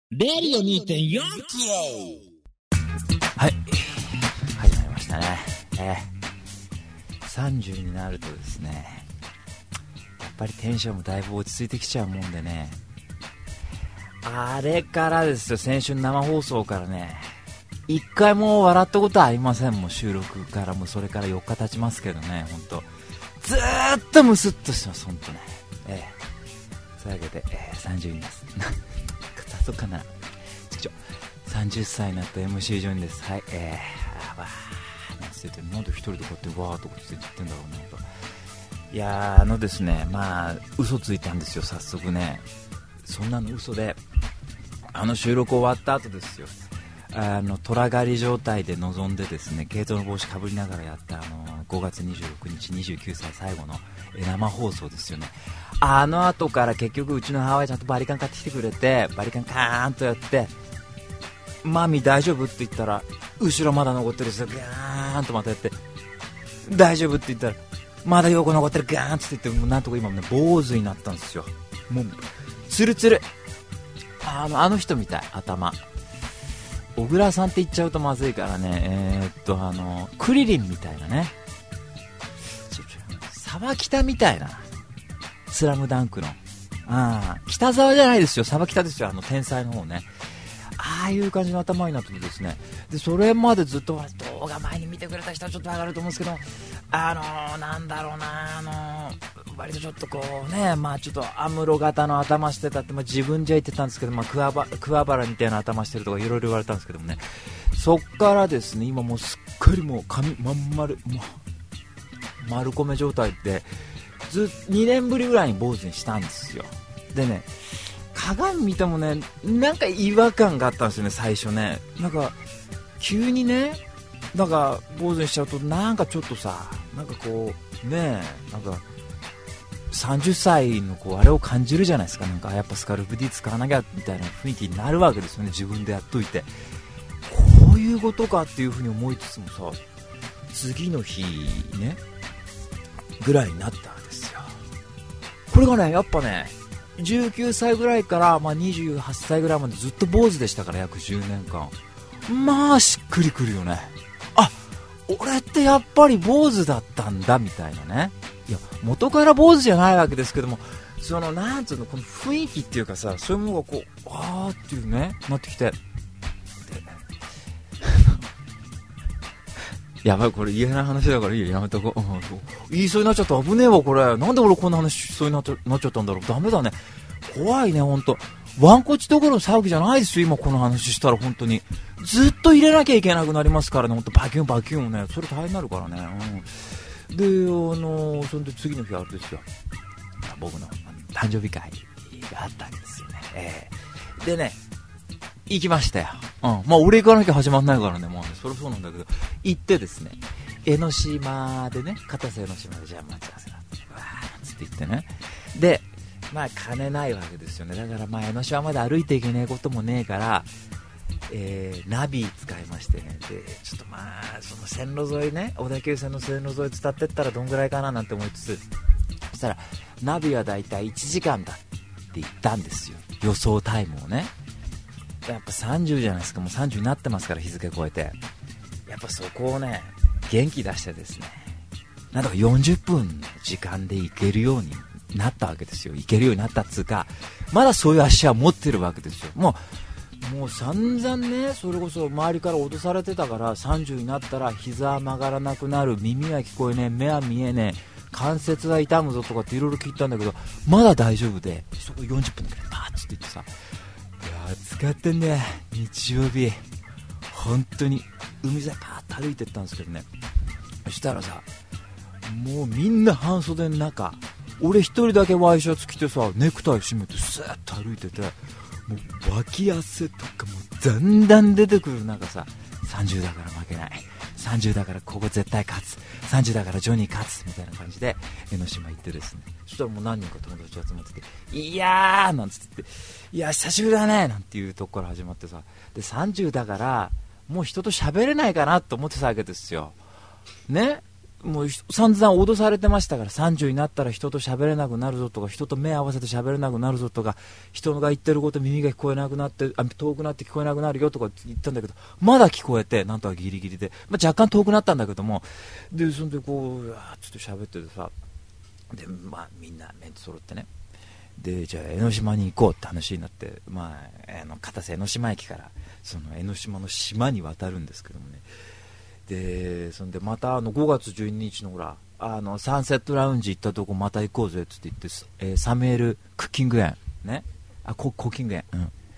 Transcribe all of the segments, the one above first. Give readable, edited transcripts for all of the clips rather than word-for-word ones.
レディオ 2.4 キロ。 はい、始まりましたね。30になるとですね、やっぱりテンションもだいぶ落ち着いてきちゃうもんでね、あれからですよ、先週の生放送からね、一回も笑ったことはありません。もう収録からもそれから4日経ちますけどね、ほんとずーっとムスッとしてます、ほんとね。そういうわけで、30になすそうかな、30歳になった MC ジョニーです。はい、なんつってて、なんで一人でこうやってわーっとこっち言ってんだろうねと。いやですね、まあ嘘ついたんですよ、早速ね。そんなの嘘で、収録終わった後ですよ、虎狩り状態で臨んでですね、毛糸の帽子かぶりながらやった5月26日29歳最後の生放送ですよね。後から結局うちの母親ちゃんとバリカン買ってきてくれて、バリカンカーンとやって、マミ大丈夫って言ったら、後ろまだ残ってるんですよ。ガーンとまたやって、大丈夫って言ったら、まだ横残ってる、ガーンって言って、もうなんとか今もね、坊主になったんですよ。もうツルツル、あの人みたい、頭。小倉さんって言っちゃうとまずいからね、クリリンみたいなね、沢北みたいな、スラムダンクの、北沢じゃないですよ、沢北ですよ、天才の方ね。ああいう感じの頭になっててですね、でそれまでずっと動画前に見てくれた人はちょっと上がると思うんですけど、なんだろうな、割とちょっとこうね、ちょっとアムロ型の頭してたって、自分じゃ言ってたんですけど、桑原みたいな頭してるとかいろいろ言われたんですけどもね、そっからですね、今もうすっかりもう髪まん丸、もう丸米状態で2年ぶりぐらいに坊主にしたんですよ。でね、鏡見てもね、なんか違和感があったんですよね、最初ね。なんか急にね、なんか坊主にしちゃうと、なんかちょっとさ、なんかこうね、なんか30歳のこうあれを感じるじゃないですか。なんかやっぱスカルプ D 使わなきゃみたいな雰囲気になるわけですよね、自分でやっといて。こういうことかっていうふうに思いつつもさ、次の日ねぐらいになったんですよ。これがね、やっぱね、19歳ぐらいから、28歳ぐらいまでずっと坊主でしたから、約10年間。しっくりくるよね。俺ってやっぱり坊主だったんだみたいなね。いや、元から坊主じゃないわけですけども、そのなんつうの、この雰囲気っていうかさ、そういうものがこうっていうね、なってきて、やばい、これ言えない話だからいいよ、やめとこう。言いそうになっちゃった、危ねえわこれ。なんで俺こんな話しそうになっちゃったんだろう。ダメだね、怖いね、ほんと。ワンコチどころの騒ぎじゃないですよ、今この話したら。本当にずっと入れなきゃいけなくなりますからね、ほんと。バキュンバキュンをね、それ大変になるからね。で、そんで次の日あれですよ、僕の誕生日会があったわけですよね。でね、行きましたよ。俺行かなきゃ始まんないからね、そりゃそうなんだけど、行ってですね、江ノ島でね、片瀬江ノ島でじゃあ待ち合わせだって、わーっつって行ってね、で、金ないわけですよね。だから江ノ島まで歩いていけねえこともねえから、ナビ使いましてね、でちょっとその線路沿いね、小田急線の線路沿い伝ってったらどんぐらいかななんて思いつつ、そしたらナビはだいたい1時間だって言ったんですよ、予想タイムをね。やっぱ30じゃないですか、もう30になってますから、日付超えて。やっぱそこをね、元気出してですね、なんとか40分の時間で行けるようになったわけですよ。行けるようになったっつうか、まだそういう足は持ってるわけですよ。もう散々ね、それこそ周りから脅されてたから、30になったら膝は曲がらなくなる、耳は聞こえねえ、目は見えねえ、関節は痛むぞとかっていろいろ聞いたんだけど、まだ大丈夫で、そこ40分だけでパーッつって言ってさ、いや使ってんね、日曜日本当に海沿いパーッと歩いてったんですけどね、そしたらさ、もうみんな半袖の中、俺一人だけワイシャツ着てさ、ネクタイ締めてスーッと歩いてて、もう脇汗とかもうだんだん出てくる中さ、30だから負けない、30だからここ絶対勝つ、30だからジョニー勝つみたいな感じで江ノ島行ってですね、そしたらもう何人か友達集まってて、いやーなんつって、いや久しぶりだねなんていうとこから始まってさ、で30だからもう人と喋れないかなと思ってたわけですよね。 もう散々脅されてましたから、30になったら人と喋れなくなるぞとか、人と目合わせて喋れなくなるぞとか、人が言ってること耳が聞こえなくなって、遠くなって聞こえなくなるよとか言ったんだけど、まだ聞こえて、なんとかギリギリで、若干遠くなったんだけども、でそんでこうちょっと喋っててさ、でみんなメンツ揃ってね、でじゃあ江ノ島に行こうって話になって、片瀬江ノ島駅からその江ノ島の島に渡るんですけどもね、でそんでまた5月12日のほらサンセットラウンジ行ったとこまた行こうぜって言って、サミュエルクッキング園ね、コッキング園、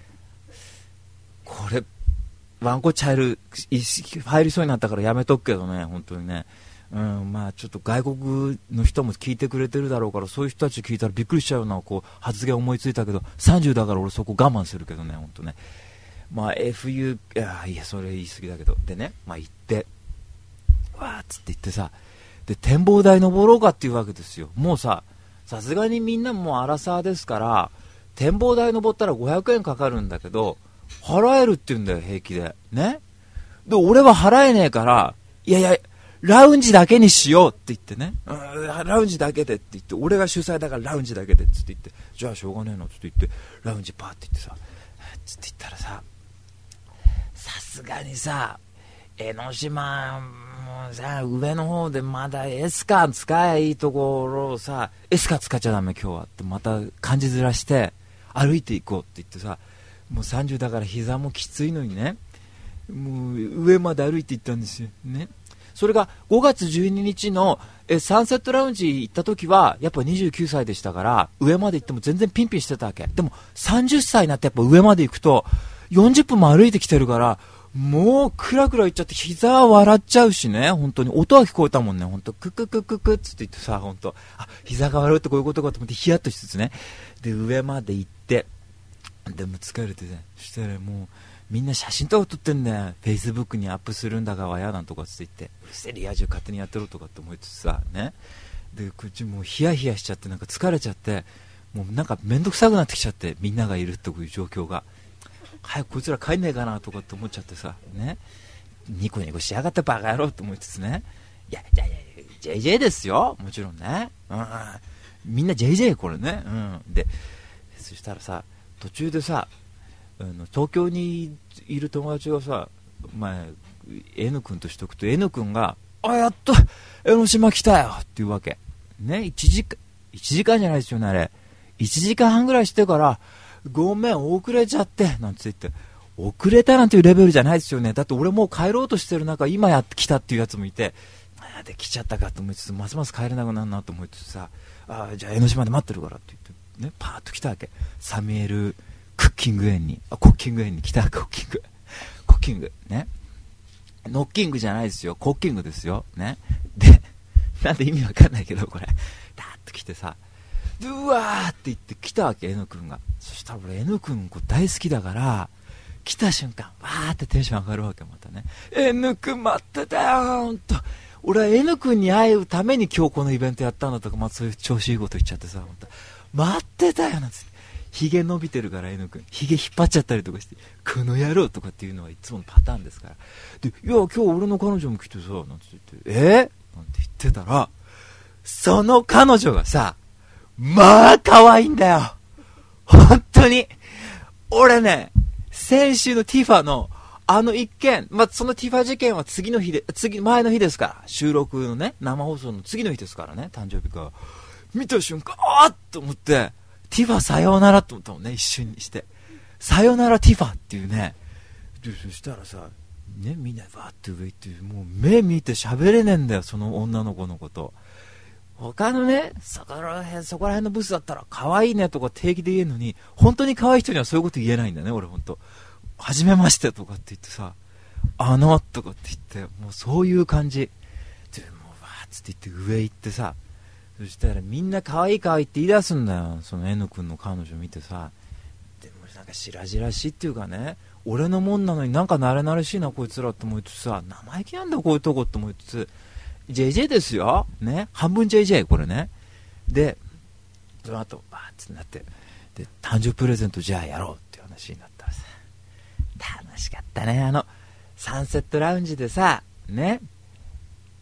これワンコチャイル入りそうになったからやめとくけどね、本当にね、ちょっと外国の人も聞いてくれてるだろうから、そういう人たち聞いたらびっくりしちゃうようなこう発言思いついたけど、30だから俺そこ我慢するけどね、本当ね、FU いやそれ言い過ぎだけど、でね、行ってわーっつって言ってさ、で展望台登ろうかっていうわけですよ。もうさすがにみんなもうアラサーですから、展望台登ったら500円かかるんだけど払えるって言うんだよ、平気でね。で俺は払えねえから、いやラウンジだけにしようって言ってね、ラウンジだけでって言って、俺が主催だからラウンジだけでって言って、じゃあしょうがねえなって言ってラウンジパーって言ってさ、つって言ったらさ、さすがにさ江ノ島もさ上の方でまだエスカ使えいいところをさ、エスカ使っちゃダメ今日はってまた感じずらして歩いていこうって言ってさ、もう30だから膝もきついのにね、もう上まで歩いて行ったんですよね。それが5月12日のサンセットラウンジ行った時はやっぱ29歳でしたから、上まで行っても全然ピンピンしてたわけ。でも30歳になってやっぱ上まで行くと40分も歩いてきてるから、もうクラクラ言っちゃって膝は笑っちゃうしね、本当に音は聞こえたもんね、本当クククククって言ってさ、本当膝が笑うってこういうことかと思ってヒヤッとしつつね、で上まで行って、でも疲れてね、そしたらもうみんな写真とか撮ってんだよ、フェイスブックにアップするんだがわやなんとかって言って、うるせえリア充勝手にやってろとかって思いつつさね、でこっちもうヒヤヒヤしちゃって、なんか疲れちゃって、もうなんかめんどくさくなってきちゃって、みんながいるっていう状況が、早くこいつら帰んねえかなとかって思っちゃってさね、ニコニコしやがってバカ野郎って思いつつね、いや JJ ですよもちろんね、みんな JJ これね、でそしたらさ途中でさ東京にいる友達がさ、N 君としとくと N 君がやっと江ノ島来たよっていうわけね。1時間じゃないですよね、あれ1時間半ぐらいしてからごめん遅れちゃってなんて言って、遅れたなんていうレベルじゃないですよね。だって俺もう帰ろうとしてる中今やってきたっていうやつもいて、で来ちゃったかと思いつつ、ますます帰れなくなるなと思いつつさ、じゃあ江ノ島で待ってるからって言ってね、パーッと来たわけ。サミュエルクッキング園に来た。コッキングね、ノッキングじゃないですよ、コッキングですよね。でなんで意味わかんないけど、これダーッと来てさ、うわーって言って来たわけ N 君が。そしたら俺 N 君大好きだから、来た瞬間わーってテンション上がるわけ。またね N 君待ってたよほんと、俺は N 君に会うために今日このイベントやったんだとか、そういう調子いいこと言っちゃってさ、ほんと待ってたよなんつって、ヒゲ伸びてるから N 君ヒゲ引っ張っちゃったりとかして、この野郎とかっていうのはいつものパターンですから。でいや今日俺の彼女も来てさなんつってなんて言ってたら、その彼女がさ可愛いんだよ本当に。俺ね先週のティファの一件、そのティファ事件は前の日ですから、収録のね生放送の次の日ですからね、誕生日が見た瞬間っと思って、ティファさようならと思ったもんね、一瞬にしてさよならティファっていうね。でそしたらさね、みんなバーって上行って、もう目見て喋れねえんだよその女の子のこと。他のねそこら辺のブスだったら可愛いねとか定義で言えるのに、本当に可愛い人にはそういうこと言えないんだね俺。本当初めましてとかって言ってさ、とかって言って、もうそういう感じで、もうわーっつって言って上行ってさ、そしたらみんな可愛いって言い出すんだよ、その N 君の彼女見てさ。でもなんか白々しいっていうかね、俺のもんなのになんか慣れ慣れしいなこいつらって思いつつさ、生意気なんだこういうとこって思いつつ、JJ ですよね、半分 JJ これね。でその後バーッてなって、で誕生日プレゼントじゃあやろうっていう話になったらさ、楽しかったね。サンセットラウンジでさね、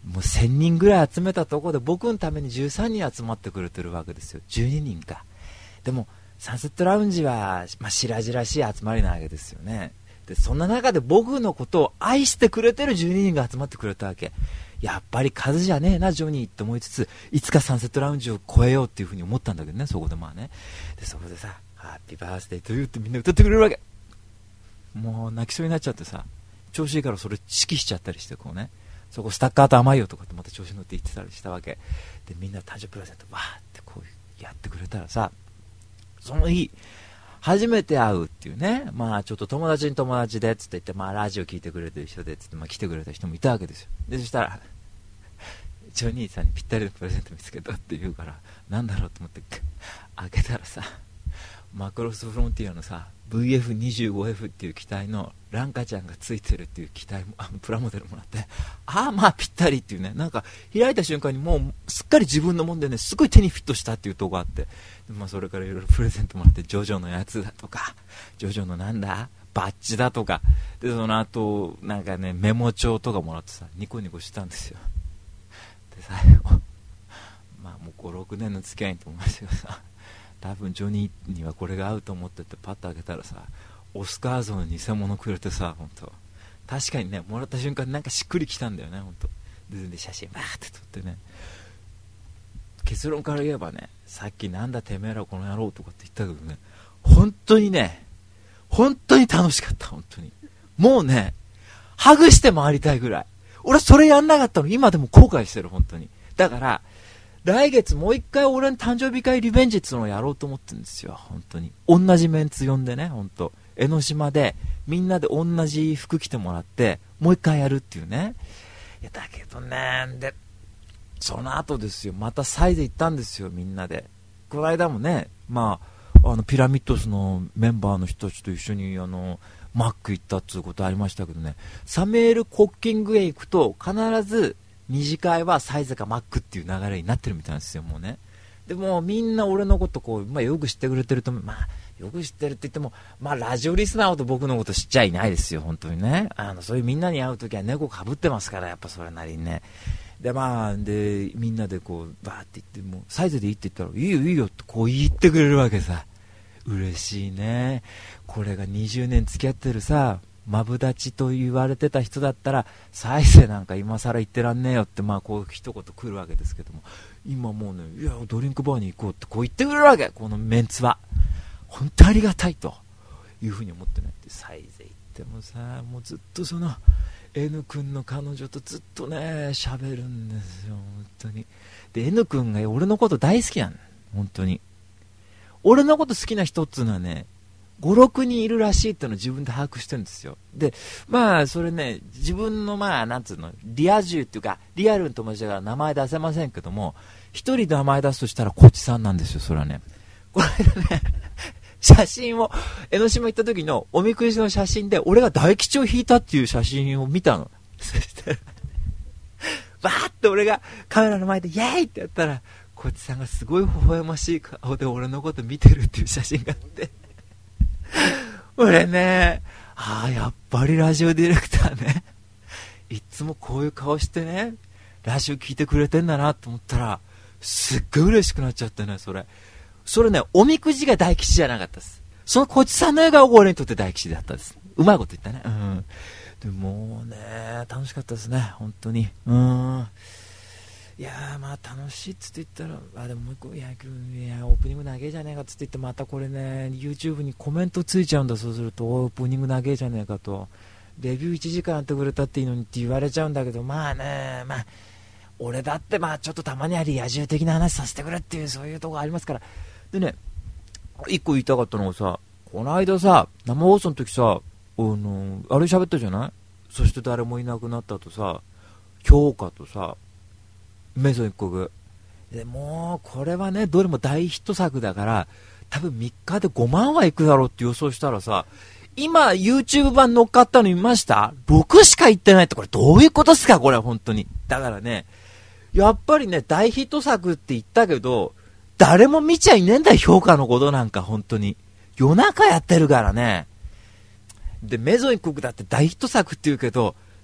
もう1000人ぐらい集めたところで僕のために13人集まってくれてるわけですよ。12人か。でもサンセットラウンジは、白々しい集まりなわけですよね。でそんな中で僕のことを愛してくれてる12人が集まってくれたわけ。やっぱり数じゃねえなジョニーって思いつつ、いつかサンセットラウンジを超えようっていうふうに思ったんだけどね、そこでね。でそこでさ、ハッピーバースデートゥーってみんな歌ってくれるわけ。もう泣きそうになっちゃってさ、調子いいからそれ指揮しちゃったりして、こうね、そこスタッカーと甘いよとかってまた調子乗って言ってたりしたわけで、みんな誕生日プレゼントバーってこうやってくれたらさ、その日初めて会うっていうね、ちょっと友達に友達でつって言って、ラジオ聞いてくれてる人でつって、来てくれた人もいたわけですよ。でそしたらジョニーさんにぴったりのプレゼント見つけたって言うから、なんだろうと思って開けたらさ、マクロスフロンティアのさ VF25F っていう機体のランカちゃんがついてるっていう機体もプラモデルもらって、ぴったりっていうね、なんか開いた瞬間にもうすっかり自分のもんでね、すごい手にフィットしたっていうとこがあって、それからいろいろプレゼントもらって、ジョジョのやつだとか、ジョジョのなんだバッジだとかで、その後なんかねメモ帳とかもらってさ、ニコニコしたんですよ。で最後もう5、6年の付き合いと思いましたけどさ、多分ジョニーにはこれが合うと思っててパッと開けたらさ、オスカー像の偽物くれてさ、本当確かにね、もらった瞬間なんかしっくりきたんだよね、本当で写真バーって撮ってね、結論から言えばね、さっきなんだてめえらこの野郎とかって言ったけどね、本当に楽しかった。本当にもうね、ハグして回りたいぐらい。俺それやんなかったの今でも後悔してる、本当に。だから来月もう一回俺の誕生日会リベンジっていうのをやろうと思ってるんですよ。本当に同じメンツ呼んでね、本当江ノ島でみんなで同じ服着てもらってもう一回やるっていうね。いやだけどね、でその後ですよ、またサイで行ったんですよ、みんなで。この間もね、ピラミッドスのメンバーの人たちと一緒にマック行ったっていうことありましたけどね、サムエル・コッキングへ行くと必ず二次会はサイズかマックっていう流れになってるみたいなんですよ、もうね。でもみんな俺のことこう、よく知ってくれてると、よく知ってるって言っても、ラジオリスナーほど僕のこと知っちゃいないですよ、本当にね。そういうみんなに会うときは猫かぶってますから、やっぱそれなりにね。ででみんなでこうバーって言って、もうサイズでいいって言ったらいいよいいよってこう言ってくれるわけさ。嬉しいね。これが20年付き合ってるさ、マブダチと言われてた人だったらサイズなんか今更言ってらんねえよってこう一言来るわけですけども、今もうね、いやドリンクバーに行こうってこう言ってくれるわけ。このメンツは本当ありがたいというふうに思ってね。でサイズ行ってもさ、もうずっとその N 君の彼女とずっとね喋るんですよ、本当に。で N 君が俺のこと大好きなの、本当に。俺のこと好きな人っていうのはね5、6人いるらしいっていうのを自分で把握してるんですよ。でそれね、自分のなんつうのリア充っていうかリアルの友達だから名前出せませんけども、一人名前出すとしたらこっちさんなんですよ。それはね、この間ね写真を江ノ島行った時のおみくじの写真で俺が大吉を引いたっていう写真を見たの。そしたらバーって俺がカメラの前でイエーイってやったら、こっちさんがすごい微笑ましい顔で俺のこと見てるっていう写真があって俺ね、やっぱりラジオディレクターね、いつもこういう顔してねラジオ聞いてくれてんだなと思ったら、すっごい嬉しくなっちゃってね。それね、おみくじが大吉じゃなかったです。そのこっちさんの笑顔が俺にとって大吉だったです。うまいこと言ったね。でもね、楽しかったですね、本当に。いや楽しいっつって言ったら、でももう一個、いやオープニング長えじゃねえかっつって言って、またこれね YouTube にコメントついちゃうんだ。そうするとオープニング長えじゃねえかと、レビュー1時間やってくれたっていいのにって言われちゃうんだけど、俺だってちょっとたまにはリア充的な話させてくれっていう、そういうとこありますから。でね、一個言いたかったのがさ、この間さ生放送の時さ、あれ喋ったじゃない。そして誰もいなくなったとさ、評価とさメゾン一国で、もうこれはねどれも大ヒット作だから多分3日で5万はいくだろうって予想したらさ、今 YouTube 版乗っかったの見ました？ 6 しかいってないって、これどういうことですかこれ本当に。だからね、やっぱりね大ヒット作って言ったけど誰も見ちゃいねえんだよ、評価のことなんか。本当に夜中やってるからね。でメゾン一国だって大ヒット作って言うけど、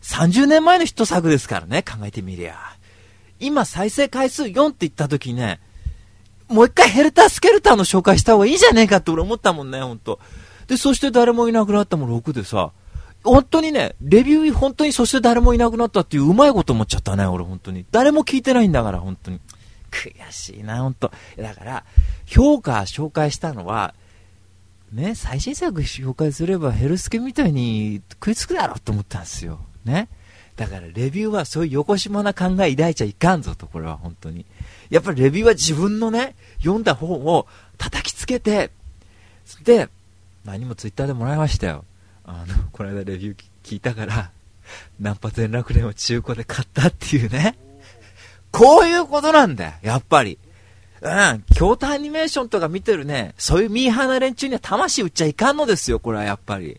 30年前のヒット作ですからね、考えてみりゃ。今再生回数4って言った時にね、もう一回ヘルタースケルターの紹介した方がいいじゃねえかって俺思ったもんね、ほんと。で、そして誰もいなくなったも6でさ、本当にね、レビュー本当にそして誰もいなくなったっていううまいこと思っちゃったね、俺本当に。誰も聞いてないんだから、本当に。悔しいな、本当。だから、評価紹介したのは、ね、最新作紹介すればヘルスケみたいに食いつくだろうと思ったんですよ。ね。だからレビューはそういう横島な考え抱いちゃいかんぞと、これは本当に。やっぱりレビューは自分のね、読んだ本を叩きつけて、で、何もツイッターでもらいましたよ。この間レビュー聞いたから、ナンパ全楽連を中古で買ったっていうね。こういうことなんだよ、やっぱり。京都アニメーションとか見てるね、そういうミーハーな連中には魂売っちゃいかんのですよ、これはやっぱり。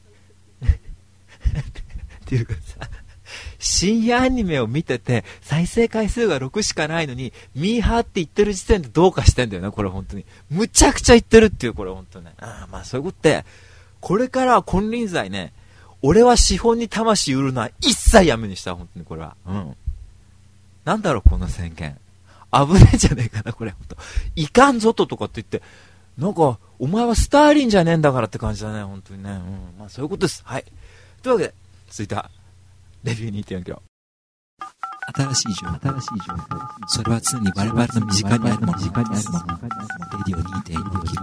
っていうかさ、深夜アニメを見てて、再生回数が6しかないのに、ミーハーって言ってる時点でどうかしてんだよね、これ本当に。むちゃくちゃ言ってるっていう、これ本当にね。まあそういうことで、これからは金輪際ね、俺は資本に魂売るのは一切やめにした、本当にこれは。なんだろう、この宣言。危ねえじゃねえかな、これ。ほんといかんぞとかって言って、なんか、お前はスターリンじゃねえんだからって感じだね、本当にね。まあそういうことです。はい。というわけで、続いては、レビュー 2.4 キロ。 新しい情報。それは常に我々の身近にあるもの。レディオ 2.4 キロ。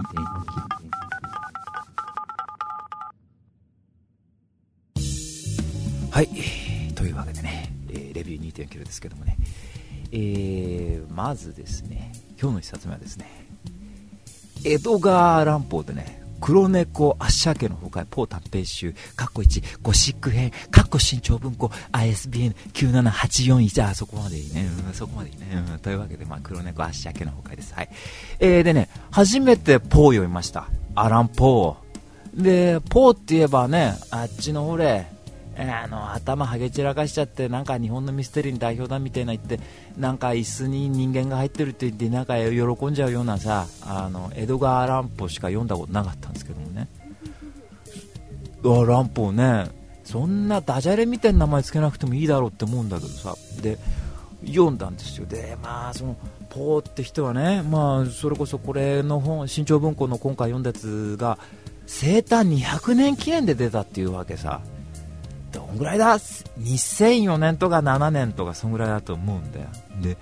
はい。というわけでね、レビュー 2.4 キロですけどもね。まずですね、今日の一冊目はですね、エドガー・ランポーでね、黒猫アッシャー家の崩壊ポー短編集1ゴシック編新潮文庫 ISBN97841 そこまでいいね、そこまでいいね、というわけで、黒猫アッシャー家の崩壊です。はい。でね、初めてポー読みました。アラン・ポーで、ポーって言えばね、あっちのほれ頭はげ散らかしちゃって、なんか日本のミステリーに代表だみたいな言って、なんか椅子に人間が入ってるって言ってなんか喜んじゃうようなさ、エドガー・ランポーしか読んだことなかったんですけどもね。ランポーね、そんなダジャレみたいな名前つけなくてもいいだろうって思うんだけどさ、で読んだんですよ。でそのポーって人はね、それこそこれの本、新潮文庫の今回読んだやつが生誕200年記念で出たっていうわけさ。どんぐらいだ、2004年とか7年とかそんぐらいだと思うんだよ。で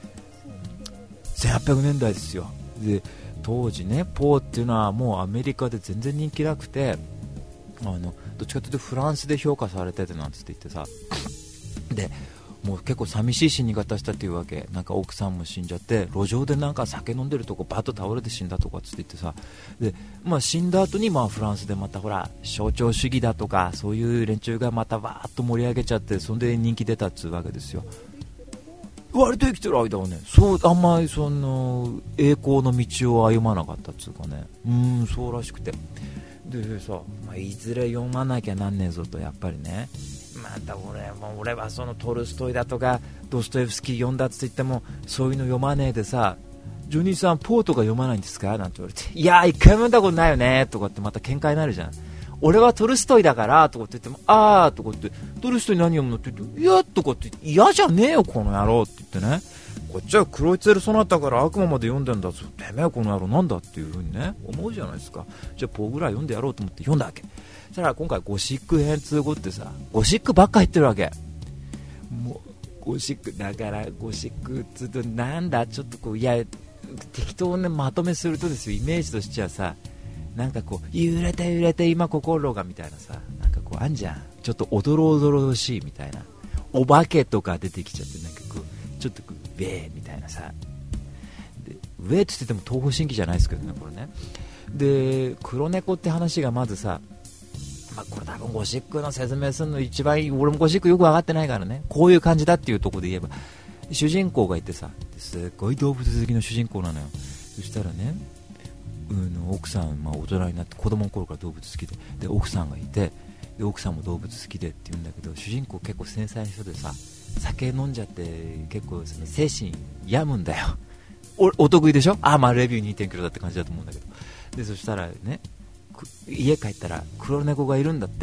1800年代ですよ。で当時ね、ポーっていうのはもうアメリカで全然人気なくて、どっちかというとフランスで評価されててなんつって言ってさ、でもう結構寂しい死に方したっていうわけ。なんか奥さんも死んじゃって、路上でなんか酒飲んでるとこバッと倒れて死んだとかって言ってさ、で死んだ後にフランスでまたほら象徴主義だとかそういう連中がまたわーっと盛り上げちゃって、そんで人気出たっつうわけですよ。割と生きてる間はね、あんまりその栄光の道を歩まなかったっつうかね、そうらしくて、でさ、いずれ読まなきゃなんねえぞと、やっぱりね。また俺はそのトルストイだとかドストエフスキー読んだって言ってもそういうの読まねえでさ、ジョニーさんポーとか読まないんですかなんて言われて、いやー一回も読んだことないよねとかってまた喧嘩になるじゃん。俺はトルストイだからとかって言っても、あーとかってトルストイ何読むのって言って、いやとかって嫌じゃねえよこの野郎って言ってね、こっちはクロイツェルソナタから悪魔まで読んでんだぞ、てめえこの野郎なんだっていう風にね思うじゃないですか。じゃあポーぐらい読んでやろうと思って読んだわけ。そしたら今回ゴシック編通語ってさ、ゴシックばっか入ってるわけ。もうゴシックだから、ゴシックつうとなんだ、ちょっとこう、いや適当にまとめするとですよ、イメージとしてはさ、なんかこう揺れて揺れて今心がみたいなさ、なんかこうあんじゃん、ちょっとおどろおどろしいみたいな、お化けとか出てきちゃって、なんかこうちょっとこうウェーみたいなさ、でウェーって言ってても東方神起じゃないですけどね、これね。で黒猫って話がまずさ、これ多分ゴシックの説明するの一番いい。俺もゴシックよく分かってないからね、こういう感じだっていうところで言えば、主人公がいてさ、すごい動物好きの主人公なのよ。そしたらね、奥さん、大人になって子供の頃から動物好きで、奥さんがいて、で奥さんも動物好きでって言うんだけど、主人公結構繊細な人でさ、酒飲んじゃって結構その精神病むんだよ。お得意でしょ。レビュー 2.9 キロだって感じだと思うんだけど、でそしたらね、家帰ったら黒猫がいるんだって。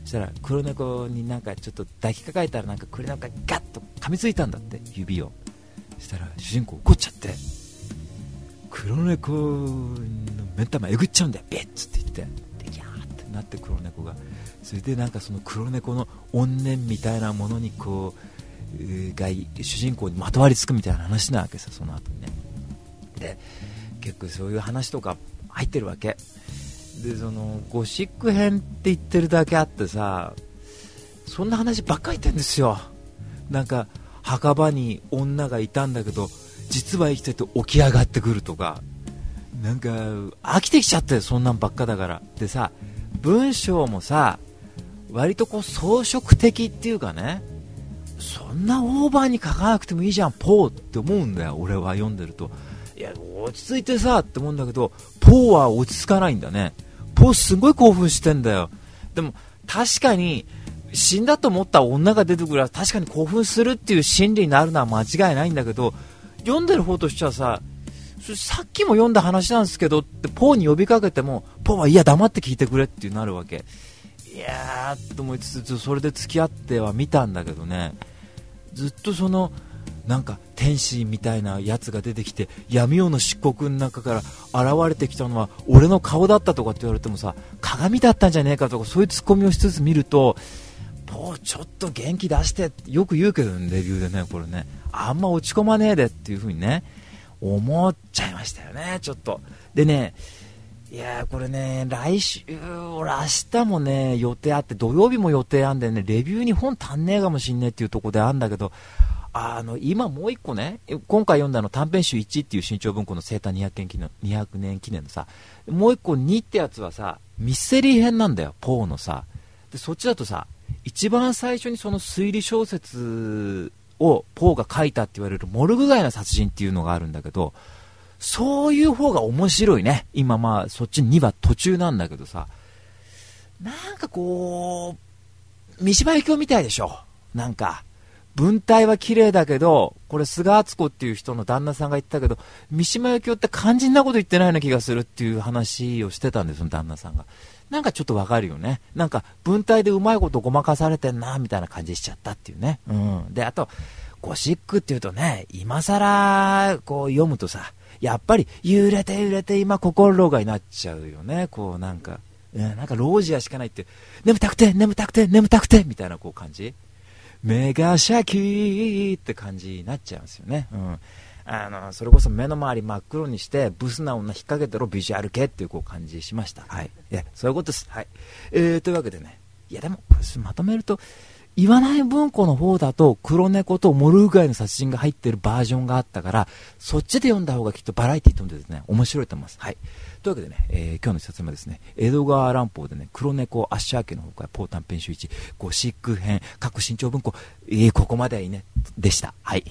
そしたら黒猫になんかちょっと抱きかかえたらなんか黒猫がガッと噛みついたんだって、指を。そしたら主人公怒っちゃって、黒猫の目ん玉えぐっちゃうんだよビッつって言って、でギャーってなって黒猫が、それでなんかその黒猫の怨念みたいなものにこうが主人公にまとわりつくみたいな話なわけさ、その後にね。で結構そういう話とか入ってるわけで、そのゴシック編って言ってるだけあってさ、そんな話ばっかり言ってるんですよ。なんか墓場に女がいたんだけど実は生きてて起き上がってくるとか、なんか飽きてきちゃってそんなんばっかだから。でさ、文章もさ割とこう装飾的っていうかね、そんなオーバーに書かなくてもいいじゃんポーって思うんだよ俺は読んでると。いや落ち着いてさって思うんだけど、ポーは落ち着かないんだね。ポーすごい興奮してんだよ。でも確かに死んだと思った女が出てくるら確かに興奮するっていう心理になるのは間違いないんだけど、読んでる方としてはさっきも読んだ話なんですけどってポーに呼びかけてもポーはいや黙って聞いてくれってなるわけ。いやーと思いつつそれで付き合っては見たんだけどね、ずっとそのなんか天使みたいなやつが出てきて闇夜の漆黒の中から現れてきたのは俺の顔だったとかって言われてもさ、鏡だったんじゃねえかとかそういうツッコミをしつつ見ると、ポーちょっと元気出してってよく言うけどねレビューでね、これねあんま落ち込まねえでっていう風にね思っちゃいましたよねちょっと。でね、いやーこれね来週俺明日もね予定あって、土曜日も予定あんでね、レビューに本足んねえかもしんねえっていうところであんだけど、今もう一個ね、今回読んだ短編集1っていう新潮文庫の生誕200年記念のさ、もう一個2ってやつはさミステリー編なんだよポーのさ。でそっちだとさ一番最初にその推理小説をポーが書いたって言われるモルグ街の殺人っていうのがあるんだけど、そういう方が面白いね。今まあそっち2話途中なんだけどさ、なんかこう三島由紀夫みたいでしょ。なんか文体は綺麗だけど、これ菅敦子っていう人の旦那さんが言ったけど三島由紀夫って肝心なこと言ってないような気がするっていう話をしてたんですよ旦那さんが。なんかちょっとわかるよね。なんか文体でうまいことごまかされてんなみたいな感じしちゃったっていうね。であとゴシックっていうとね、今更こう読むとさやっぱり揺れて揺れて今心がになっちゃうよね。こうなんかなんかロージアしかないって、眠たくて眠たくて眠たくてみたいなこう感じ、目がシャキーって感じになっちゃうんですよね。それこそ目の周り真っ黒にしてブスな女引っ掛けてろビジュアル系っていうこう感じしました。はい、いやそういうことです。はい、というわけでね、いやでもこれまとめると岩内文庫の方だと黒猫とモルグ街の殺人が入ってるバージョンがあったから、そっちで読んだ方がきっとバラエティーとんでですね面白いと思います。はい、というわけでね、今日の一冊目ですね、江戸川乱歩でね黒猫アッシャー家の方からポー短編集1ゴシック編各新潮文庫、ここまではいいねでした。はい、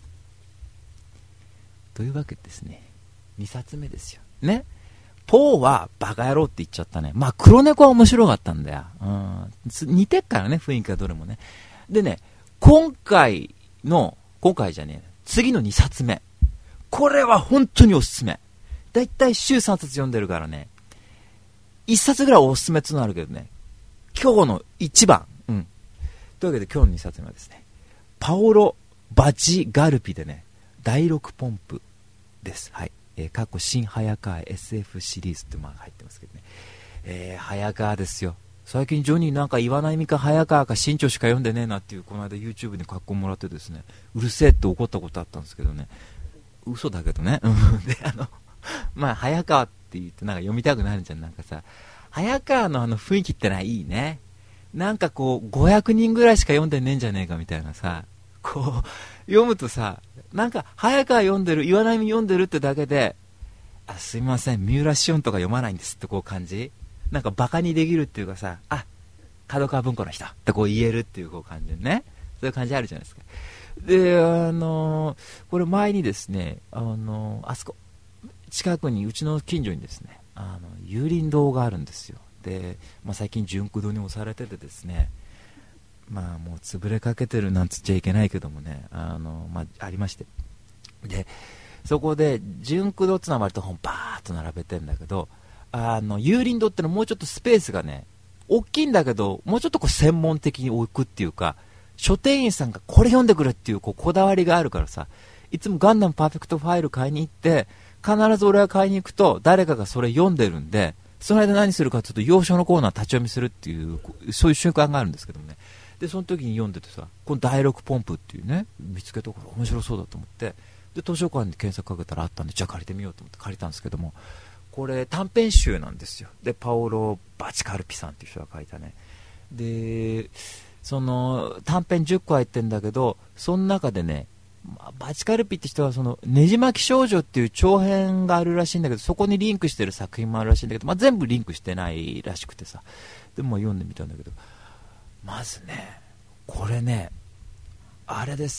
というわけでですね2冊目ですよね。ポーはバカ野郎って言っちゃったね。まあ黒猫は面白かったんだよ。似てっからね雰囲気がどれもね。でね今回じゃねえ次の2冊目、これは本当におすすめ。だいたい週3冊読んでるからね1冊ぐらいおすすめってのあるけどね、今日の一番、というわけで今日の2冊目はですねパオロ・バチガルピでね第6ポンプです。はい、過去新早川 SF シリーズってまあ入ってますけどね、早川ですよ。最近ジョニーなんか岩波か早川か新潮しか読んでねえなっていうこの間 YouTube に書き込んもらってですね、うるせえって怒ったことあったんですけどね、嘘だけどねでまあ早川って言ってなんか読みたくなるじゃん。なんかさ早川の雰囲気ってのはいいね。なんかこう500人ぐらいしか読んでねえんじゃねえかみたいなさ、こう読むとさなんか早川読んでる岩波読んでるってだけで、すいません三浦紫音とか読まないんですってこう感じ、なんかバカにできるっていうかさ、角川文庫の人ってこう言えるっていうこう感じでね、そういう感じあるじゃないですか。でこれ前にですねあそこ近くにうちの近所にですね有林堂があるんですよ。で、最近純駆堂に押されててですね、もう潰れかけてるなんつっちゃいけないけどもねありまして、でそこで純駆堂ってのは割と本バーッと並べてんだけど有林堂ってのはもうちょっとスペースがね大きいんだけどもうちょっとこう専門的に置くっていうか、書店員さんがこれ読んでくれっていう、こだわりがあるからさ、いつもガンダムパーフェクトファイル買いに行って必ず俺が買いに行くと誰かがそれ読んでるんで、その間何するかというと洋書のコーナー立ち読みするっていう、そういう習慣があるんですけどもね。でその時に読んでてさ、この第6ポンプっていうね見つけたから面白そうだと思って、で図書館で検索かけたらあったんで、じゃあ借りてみようと思って借りたんですけども、これ短編集なんですよ。でパオロ・バチカルピさんっていう人が書いたね。でその短編10個入ってるんだけど、その中でね、バチカルピって人はそのねじ巻き少女っていう長編があるらしいんだけど、そこにリンクしてる作品もあるらしいんだけど、全部リンクしてないらしくてさ、でも読んでみたんだけど、まずねこれねあれです、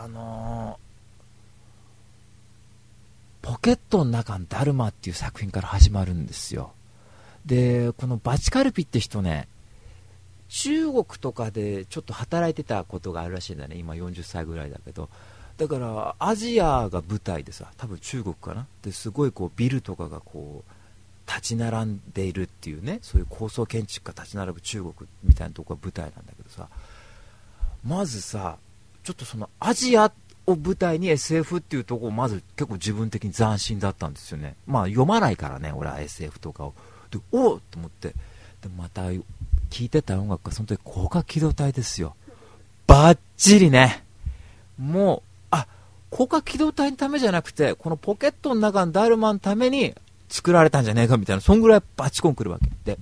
ポケットの中のダルマっていう作品から始まるんですよ。でこのバチカルピって人ね、中国とかでちょっと働いてたことがあるらしいんだね。今40歳ぐらいだけど、だからアジアが舞台でさ、多分中国かな、ですごいこうビルとかがこう立ち並んでいるっていうね、そういう高層建築が立ち並ぶ中国みたいなとこが舞台なんだけどさ、まずさちょっとそのアジアを舞台に SF っていうところをまず結構自分的に斬新だったんですよね。まあ読まないからね俺は SF とかを。でおっと思って、でまた聴いてた音楽がその時広角機動隊ですよ。バッチリね、もう広角機動隊のためじゃなくてこのポケットの中のダルマのために作られたんじゃねえかみたいな、そんぐらいバチコンくるわけで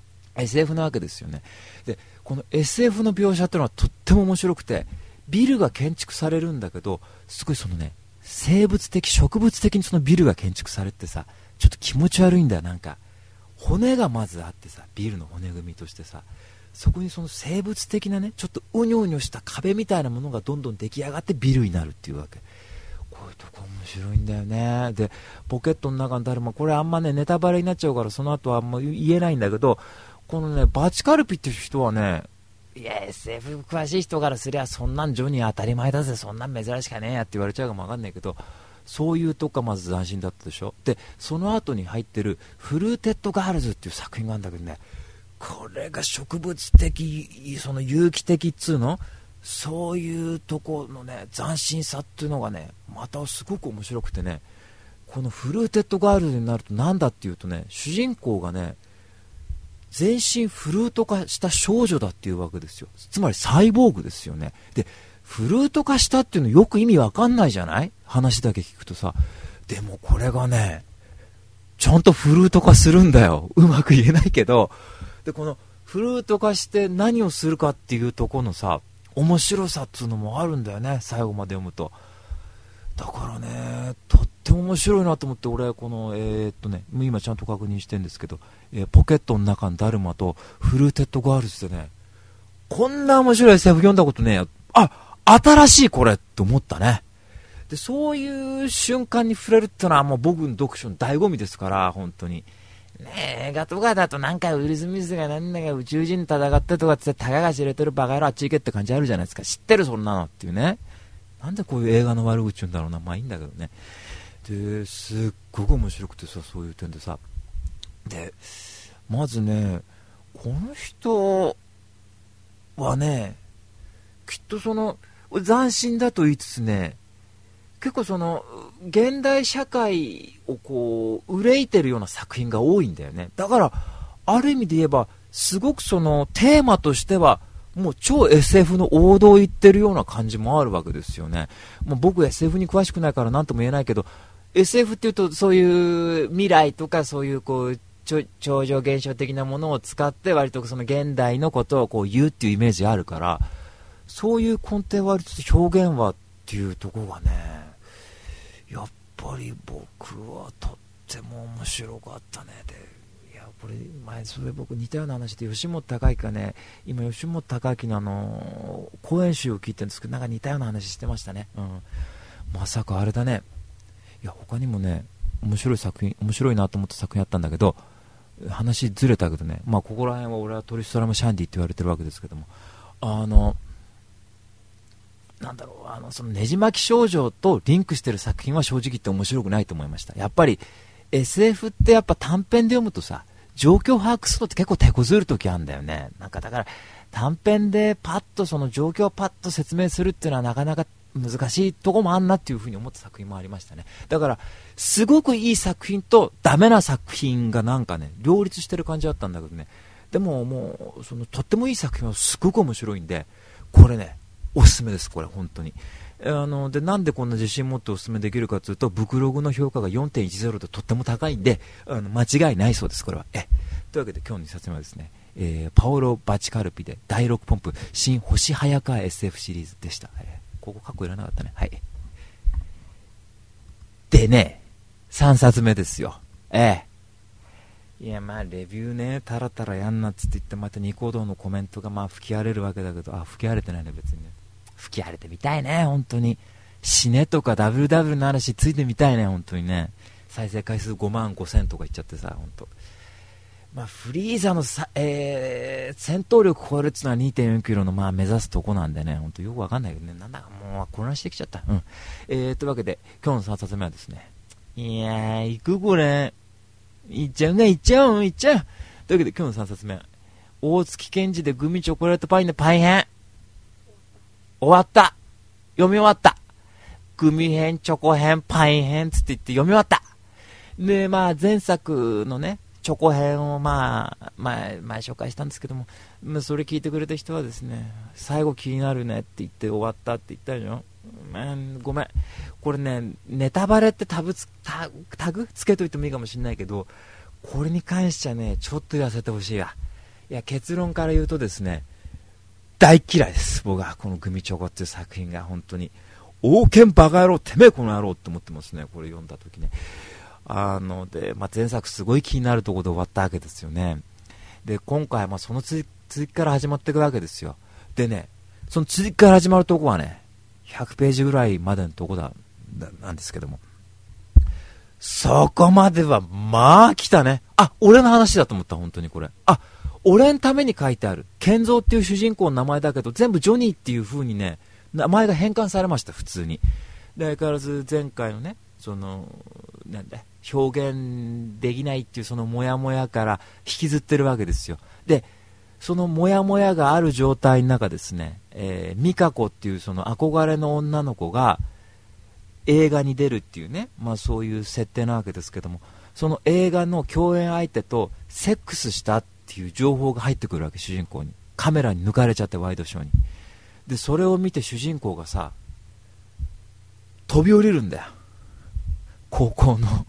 SF なわけですよね。でこの SF の描写っていうのはとっても面白くて、ビルが建築されるんだけど、すごいそのね生物的植物的にそのビルが建築されてさ、ちょっと気持ち悪いんだよ。なんか骨がまずあってさ、ビルの骨組みとしてさ、そこにその生物的なねちょっとうにょうにょした壁みたいなものがどんどん出来上がってビルになるっていうわけ。こういうとこ面白いんだよね。でポケットの中のダルマ、これあんまねネタバレになっちゃうからその後はあんま言えないんだけど、このねバチカルピっていう人はね、いや SF 詳しい人からすりゃそんなんジョニー当たり前だぜ、そんなん珍しかねえやって言われちゃうかもわかんないけど、そういうとこがまず斬新だったでしょ。でその後に入ってるフルーテッドガールズっていう作品があるんだけどね、これが植物的その有機的っつうの、そういうとこのね斬新さっていうのがねまたすごく面白くてね、このフルーテッドガールズになるとなんだっていうとね、主人公がね全身フルート化した少女だっていうわけですよ。つまりサイボーグですよね。でフルート化したっていうのよく意味わかんないじゃない、話だけ聞くとさ。でもこれがねちゃんとフルート化するんだよ。うまく言えないけど、でこのフルート化して何をするかっていうとこのさ面白さっていうのもあるんだよね、最後まで読むと。だからねとっても面白いなと思って、俺この今ちゃんと確認してるんですけど、ポケットの中のダルマとフルーテッドガールズでね、こんな面白い SF 読んだことねえ、新しいこれって思ったね。でそういう瞬間に触れるってのはもう僕の読書の醍醐味ですから、本当にね。映画とかだとなんかウィル・スミスがなんだか宇宙人戦ってとかってたかが知れてるバカ野郎あっち行けって感じあるじゃないですか。知ってるそんなのっていうね。なんでこういう映画の悪口言うんだろうな。まあいいんだけどね。ですっごく面白くてさ、そういう点でさ。でまずねこの人はねきっとその斬新だと言いつつね、結構その現代社会をこう憂いてるような作品が多いんだよね。だからある意味で言えばすごくそのテーマとしてはもう超 SF の王道を言ってるような感じもあるわけですよね。もう僕 SF に詳しくないから何とも言えないけど、 SF っていうとそういう未来とかそういうこう超常現象的なものを使って割とその現代のことをこう言うっていうイメージがあるから、そういう根底は割と表現はっていうところがねやっぱり僕はとっても面白かったね。でいやこれ前それ僕似たような話で吉本隆明がね、今吉本隆明の講演集を聞いてるんですけど、なんか似たような話してましたね。まさかあれだね。いや他にもね面白いなと思った作品あったんだけど、話ずれたけどね、まあここら辺は俺はトリストラムシャンディって言われてるわけですけども、なんだろう、そのねじ巻き少女とリンクしてる作品は正直言って面白くないと思いました。やっぱり SF ってやっぱ短編で読むとさ状況把握するのって結構手こずるときあるんだよね。なんかだから短編でパッとその状況をパッと説明するっていうのはなかなか難しいとこもあんなっていうふうに思った作品もありましたね。だからすごくいい作品とダメな作品がなんかね両立してる感じだったんだけどね。でももうそのとってもいい作品はすごく面白いんで、これねおすすめです。これ本当にでなんでこんな自信持っておすすめできるかというと、ブクログの評価が 4.10 でとっても高いんで間違いないそうです。これはというわけで今日の2冊目はですね、パオロ・バチカルピで第6ポンプ新星早川 SF シリーズでした。ここカッコいらなかったね。はい。でね3冊目ですよ。いやまあレビューねタラタラやんなっつって言ってまたニコ動のコメントがまあ吹き荒れるわけだけど、吹き荒れてないね別にね。吹き荒れてみたいね本当に。死ねとか WW の話ついてみたいね本当にね。再生回数5万5000とかいっちゃってさ本当。まあフリーザの戦闘力超えるっていうのは 2.4 キロのまあ目指すとこなんでね本当よくわかんないけどね。なんだかもう混乱してきちゃった。というわけで今日の3冊目はですね、いやー行くこれいっちゃう。というわけで今日の3冊目、大月健二でグミチョコレートパインのパイ編終わった。読み終わった。グミ編チョコ編パイン編つって言って読み終わった。でまあ前作のねチョコ編を前紹介したんですけども、それ聞いてくれた人はですね、最後気になるねって言って終わったって言ったでしょ。ごめんこれねネタバレってタグつけといてもいいかもしれないけど、これに関してはねちょっと言わせてほしいわ。いや結論から言うとですね、大嫌いです。僕はこのグミチョコっていう作品が本当に王権バカ野郎てめえこの野郎って思ってますね。これ読んだ時ねで、前作すごい気になるところで終わったわけですよね。で今回はその続きから始まっていくわけですよ。でねその続きから始まるとこはね100ページぐらいまでのとこなんですけども、そこまではまあ来たね。俺の話だと思った。本当にこれ俺のために書いてある健三っていう主人公の名前だけど全部ジョニーっていう風にね名前が変換されました普通に。で相変わらず前回のねそのなんだ表現できないっていうそのモヤモヤから引きずってるわけですよ。でそのモヤモヤがある状態の中ですね、ミカコっていうその憧れの女の子が映画に出るっていうね、そういう設定なわけですけども、その映画の共演相手とセックスしたっていう情報が入ってくるわけ。主人公にカメラに抜かれちゃってワイドショーに。でそれを見て主人公がさ飛び降りるんだよ。高校の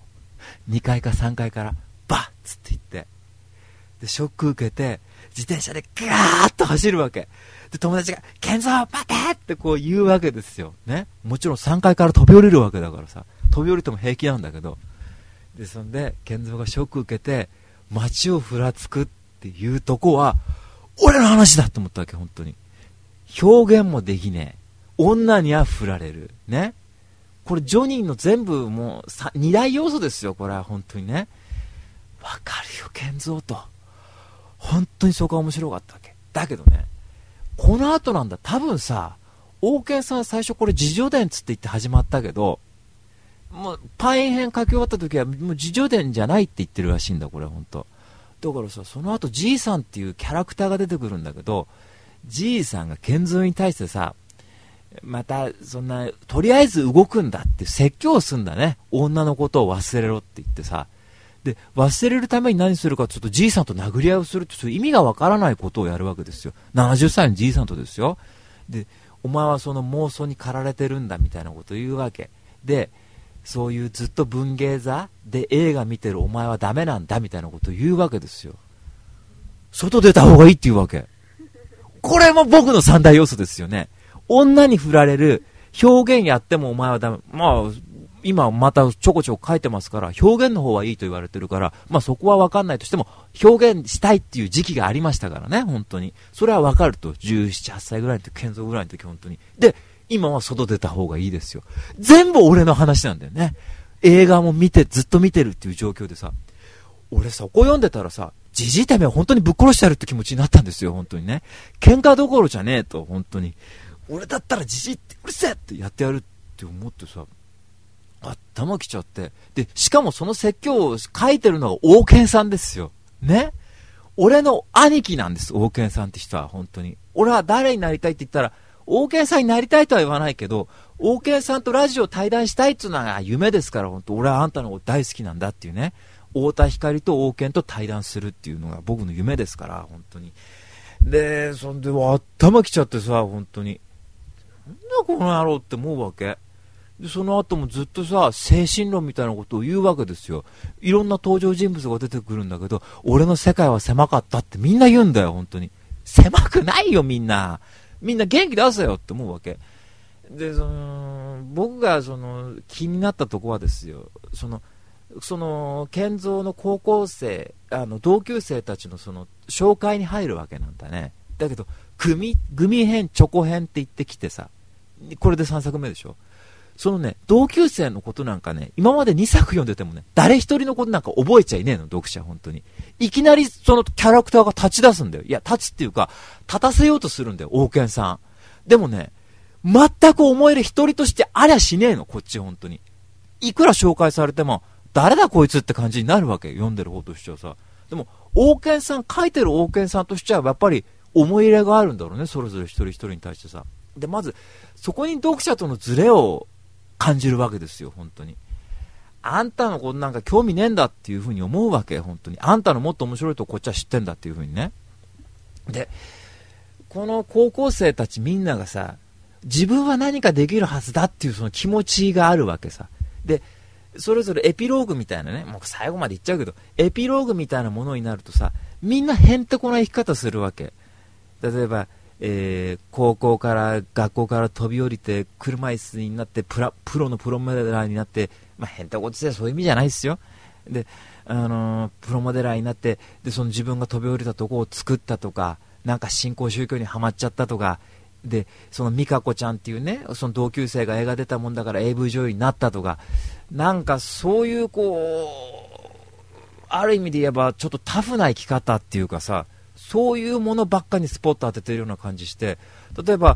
2階か3階からバッつって言って、でショック受けて自転車でガーッと走るわけで、友達が健三待てってこう言うわけですよね。もちろん3階から飛び降りるわけだからさ、飛び降りても平気なんだけど、でそんで健三がショック受けて街をふらつくっていうとこは俺の話だと思ったわけ。本当に表現もできねえ、女には振られるね。これジョニーの全部もう2大要素ですよ。これは本当にねわかるよ健三と。本当にそこが面白かったわけだけどね、この後なんだ多分さ、王権さん最初これ自叙伝つって言って始まったけど、もうパイン編書き終わった時はもう自叙伝じゃないって言ってるらしいんだこれ本当。だからさその後じいさんっていうキャラクターが出てくるんだけど、じいさんが健三に対してさまたそんなとりあえず動くんだって説教をするんだね。女のことを忘れろって言ってさ、で忘れるために何するかちょっとじいさんと殴り合いをするってそういう意味がわからないことをやるわけですよ。70歳のじいさんとですよ。でお前はその妄想に駆られてるんだみたいなことを言うわけで、そういうずっと文芸座で映画見てるお前はダメなんだみたいなことを言うわけですよ。外出た方がいいって言うわけ。これも僕の三大要素ですよね。女に振られる、表現やってもお前はダメ。今またちょこちょこ書いてますから表現の方はいいと言われてるから、そこは分かんないとしても表現したいっていう時期がありましたからね。本当にそれは分かると。17、8歳ぐらいの時、健三ぐらいの時本当に。で今は外出た方がいいですよ。全部俺の話なんだよね。映画も見てずっと見てるっていう状況でさ、俺そこ読んでたらさ、じじいてめえ本当にぶっ殺してやるって気持ちになったんですよ。本当にね、喧嘩どころじゃねえと。本当に俺だったらじじいってうるせえってやってやるって思ってさ、頭きちゃって。でしかもその説教を書いてるのが王権さんですよ。 ね。俺の兄貴なんです、王健さんって人は、本当に。俺は誰になりたいって言ったら、王健さんになりたいとは言わないけど、王健さんとラジオ対談したいっていうのが夢ですから、本当俺はあんたのこと大好きなんだっていうね。太田光と王健と対談するっていうのが僕の夢ですから、本当に。で、そんで頭きちゃってさ、本当に。なんだこの野郎って思うわけ。で、その後もずっとさ、精神論みたいなことを言うわけですよ。いろんな登場人物が出てくるんだけど、俺の世界は狭かったってみんな言うんだよ、本当に。狭くないよ、みんな。みんな元気出せよって思うわけ。で、僕が気になったとこはですよ、健三の高校生、同級生たちの紹介に入るわけなんだね。だけど、グミ編、チョコ編って言ってきてさ、これで3作目でしょ。同級生のことなんかね、今まで2作読んでてもね、誰一人のことなんか覚えちゃいねえの、読者、本当に。いきなりそのキャラクターが立ち出すんだよ。いや、立つっていうか、立たせようとするんだよ、王健さん。でもね、全く思える一人としてありゃしねえの、こっち、本当に。いくら紹介されても、誰だこいつって感じになるわけ、読んでる方としてはさ。でも、王健さん、書いてる王健さんとしては、やっぱり思い入れがあるんだろうね、それぞれ一人一人に対してさ。で、まず、そこに読者とのズレを感じるわけですよ、本当に。あんたのことなんか興味ねえんだっていう風に思うわけ、本当に。あんたのもっと面白いとこっちは知ってんだっていう風にね。で、この高校生たちみんながさ、自分は何かできるはずだっていうその気持ちがあるわけさ。で、それぞれエピローグみたいなね、もう最後まで言っちゃうけど、エピローグみたいなものになるとさ、みんなへんてこな生き方するわけ。例えば、学校から飛び降りて車椅子になってプロのプロモデラーになって、まあ、へんてこってそういう意味じゃないですよ。で、プロモデラーになって、で自分が飛び降りたとこを作ったとか、なんか新興宗教にはまっちゃったとか、で美香子ちゃんっていうね、その同級生が映画出たもんだから AV 女優になったとか、なんかそういうある意味で言えばちょっとタフな生き方っていうかさ、そういうものばっかにスポット当ててるような感じして、例えば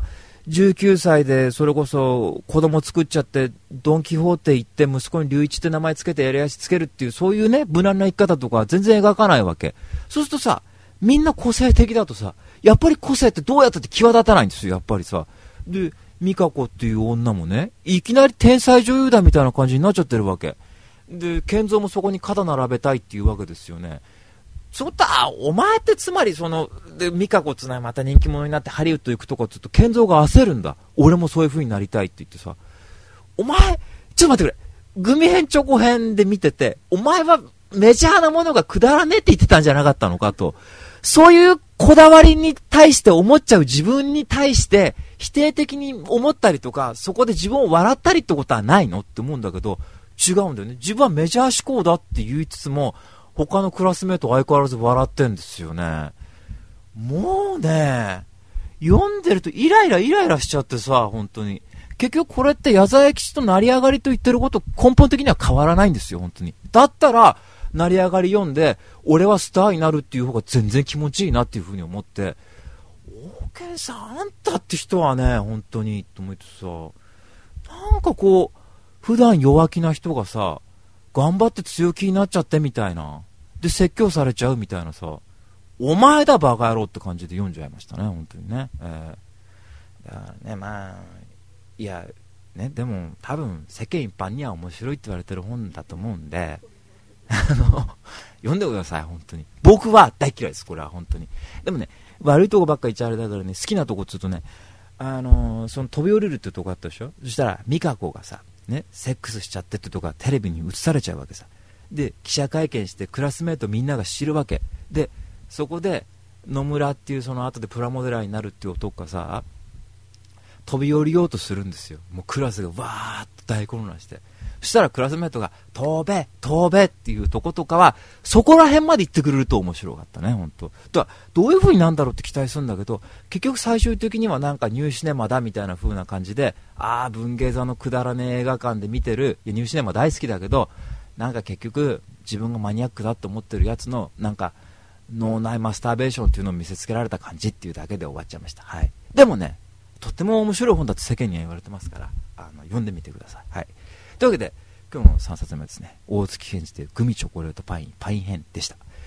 19歳でそれこそ子供作っちゃってドンキホーテ行って息子に隆一って名前つけてやり足つけるっていう、そういうね無難な生き方とか全然描かないわけ。そうするとさ、みんな個性的だとさ、やっぱり個性ってどうやったって際立たないんですよ、やっぱりさ。で、美香子っていう女もね、いきなり天才女優だみたいな感じになっちゃってるわけで、健三もそこに肩並べたいっていうわけですよね。お前ってつまりで美香子っつうのはまた人気者になってハリウッド行くとかって言うと健三が焦るんだ。俺もそういう風になりたいって言ってさ、お前ちょっと待ってくれ、グミ編チョコ編で見てて、お前はメジャーなものがくだらねえって言ってたんじゃなかったのかと、そういうこだわりに対して思っちゃう自分に対して否定的に思ったりとか、そこで自分を笑ったりってことはないのって思うんだけど、違うんだよね。自分はメジャー志向だって言いつつも、他のクラスメート相変わらず笑ってんですよね。もうね、読んでるとイライラしちゃってさ、本当に。結局これって矢沢永吉と成り上がりと言ってること根本的には変わらないんですよ、本当に。だったら成り上がり読んで俺はスターになるっていう方が全然気持ちいいなっていう風に思って、王健さん、あんたって人はね本当にと思ってさ、なんか普段弱気な人がさ、頑張って強気になっちゃってみたいな、で説教されちゃうみたいなさ、お前だバカ野郎って感じで読んじゃいましたね、本当にね。だからね、まあいやね、でも多分世間一般には面白いって言われてる本だと思うんで読んでください、本当に。僕は大嫌いです、これは本当に。でもね、悪いとこばっかり言っちゃあれだからね、好きなとこっつうとね、飛び降りるってとこあったでしょ。そしたら美香子がさ、ね、セックスしちゃってってとこがテレビに映されちゃうわけさ。で記者会見してクラスメートみんなが知るわけで、そこで野村っていうその後でプラモデラーになるっていう男がさ、飛び降りようとするんですよ。もうクラスがわーっと大混乱して、そしたらクラスメートが飛べっていうとことかはそこら辺まで行ってくれると面白かったね、本当。どういう風になんだろうって期待するんだけど、結局最終的にはなんかニューシネマだみたいな風な感じで、文芸座のくだらねえ映画館で見てる、いやニューシネマ大好きだけど、なんか結局自分がマニアックだと思ってるやつのなんか脳内マスターベーションっていうのを見せつけられた感じっていうだけで終わっちゃいました。はい。でもね、とっても面白い本だと世間には言われてますから、読んでみてください。はい。というわけで今日の3冊目はですね、大月健二でグミチョコレートパイン編でした。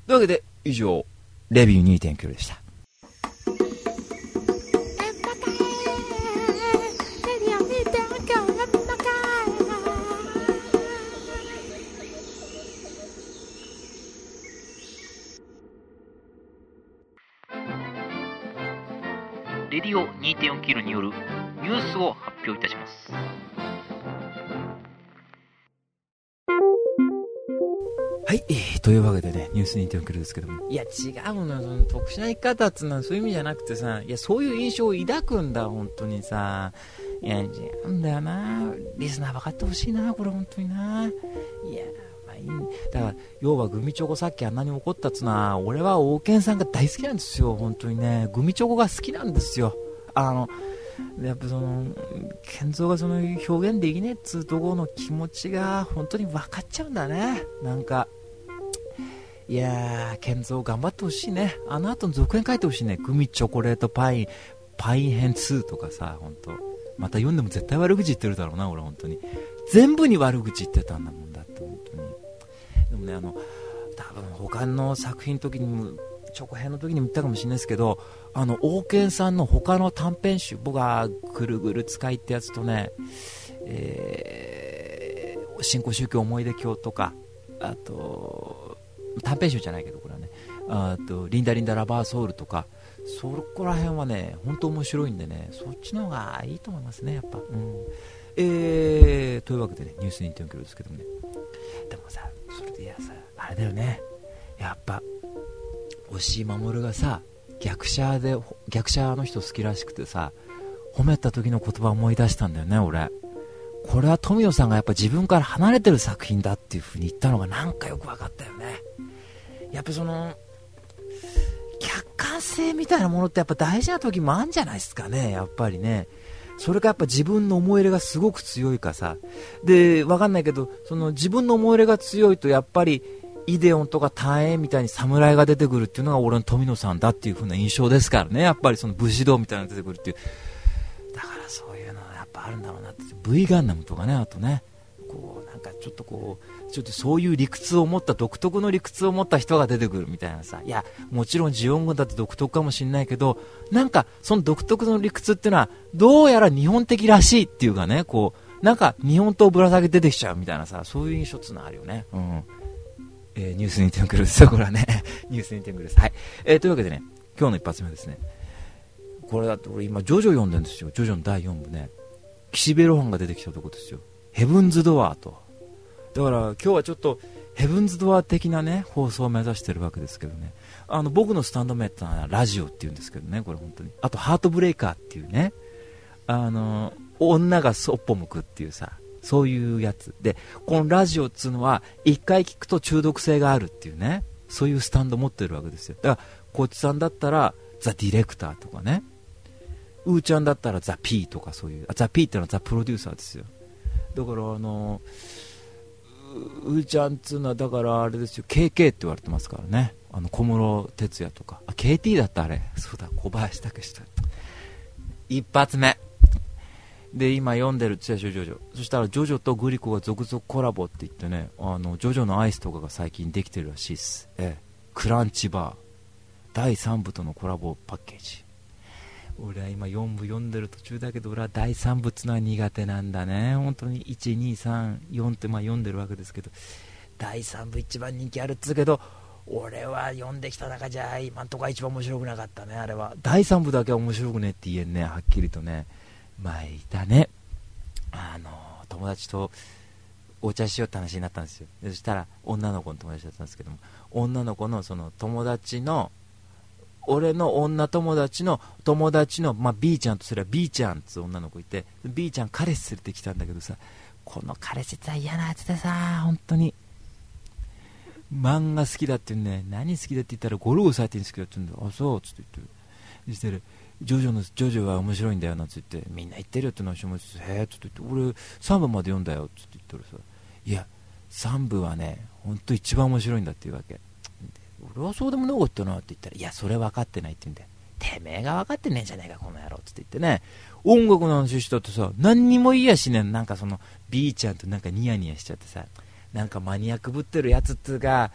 というわけで以上レビュー 2.9 でした。 レディオ 2.4 キロによるニュースを発表いたします。 はい、というわけでね、ニュース2.4キロですけども、いや違うのよ、その特殊な生き方っつうのはそういう意味じゃなくてさ、いやそういう印象を抱くんだ本当にさ。いや違うんだよな、リスナー分かってほしいなこれ本当にな。いやまあいいだから要はグミチョコさっきあんなに怒ったっつうのは、俺は王健さんが大好きなんですよ本当にね。グミチョコが好きなんですよ。やっぱその健三がその表現できねえっつうところの気持ちが本当に分かっちゃうんだね。なんかいやー健三頑張ってほしいね。あの後の続編書いてほしいね。グミチョコレートパイン編2とかさ、本当また読んでも絶対悪口言ってるだろうな俺本当に。全部に悪口言ってたんだもんだって本当に。でもね多分他の作品の時にもチョコ編の時にも言ったかもしれないですけど、王健さんの他の短編集、僕はぐるぐる使いってやつとね、新興宗教思い出教とか、あと短編集じゃないけどこれはね、あとリンダリンダラバーソウルとか、そこら辺はね本当面白いんでね、そっちの方がいいと思いますねやっぱ、というわけでねニュース 2.4 キロですけどもね。でもさそれでいやさあれだよね、やっぱ押井守がさ逆者の人好きらしくてさ、褒めた時の言葉を思い出したんだよね俺。これは富野さんがやっぱ自分から離れてる作品だっていう風に言ったのがなんかよく分かったよね。やっぱその客観性みたいなものってやっぱ大事な時もあるんじゃないですかねやっぱりね。それがやっぱ自分の思い入れがすごく強いかさで分かんないけど、その自分の思い入れが強いとやっぱりイデオンとか大英みたいに侍が出てくるっていうのが俺の富野さんだっていう風な印象ですからね。やっぱりその武士道みたいなのが出てくるっていう、だからそういうのはやっぱあるんだろうなって。 V ガンダムとかね、あとねこうなんかちょっとそういう理屈を持った独特の理屈を持った人が出てくるみたいなさ。いやもちろんジオン軍だって独特かもしれないけど、なんかその独特の理屈っていうのはどうやら日本的らしいっていうかね、こうなんか日本刀ぶら下げ出てきちゃうみたいなさ、そういう印象っていうのはあるよね。ニュース 2.9 ですよこれはねニュース 2.9 です。はい、というわけでね今日の一発目ですね。これだって俺今ジョジョ読んでるんですよ。ジョジョの第4部ね、岸辺露伴が出てきたとこですよ。ヘブンズドアーと。だから今日はちょっとヘブンズドアー的なね放送を目指してるわけですけどね、僕のスタンド名ってのはラジオっていうんですけどね、これ本当に。あとハートブレイカーっていうね、女がそっぽ向くっていうさ、そういうやつで、このラジオっていうのは一回聞くと中毒性があるっていうね、そういうスタンド持ってるわけですよ。だからこっちさんだったらザ・ディレクターとかね、うーちゃんだったらザ・P とか、そういうザ・P ってのはザ・プロデューサーですよ。だからうーちゃんっつうのはだからあれですよ、 KK って言われてますからね。小室哲哉とか、KT だったあれ、そうだ小林武史と。一発目で今読んでるって言ったでしょジョジョ。そしたらジョジョとグリコが続々コラボって言ってね、ジョジョのアイスとかが最近できてるらしいです。クランチバー第3部とのコラボパッケージ。俺は今4部読んでる途中だけど、俺は第3部ってのは苦手なんだね本当に。1、2、3、4って読んでるわけですけど、第3部一番人気あるっつうけど、俺は読んできた中じゃ今んとこは一番面白くなかったね。あれは第3部だけは面白くねって言えんね、はっきりとね。前いたね、友達とお茶しようって話になったんですよ。でそしたら女の子の友達だったんですけども、女の子のその友達の、俺の女友達の友達の、B ちゃんとすれば B ちゃんって女の子いて、 B ちゃん彼氏連れてきたんだけどさ、この彼氏さ嫌なやつでさ、本当に漫画好きだって言うね。何好きだって言ったらゴルゴ13好きだって言うんだよ。あそうっつって言って、そしてねジョジョは面白いんだよなんつってみんな言ってるよって話もして、へえって言って、俺3部まで読んだよって言ったらさ、いや3部はねほんと一番面白いんだっていうわけ。俺はそうでもなかったなって言ったら、いやそれ分かってないって言うんだよ。てめえが分かってねえんじゃねえかこの野郎って言ってね、音楽の話したってさ何にも言いやしねえ。なんかその B ちゃんとなんかニヤニヤしちゃってさ、なんかマニアックぶってるやつっていうか、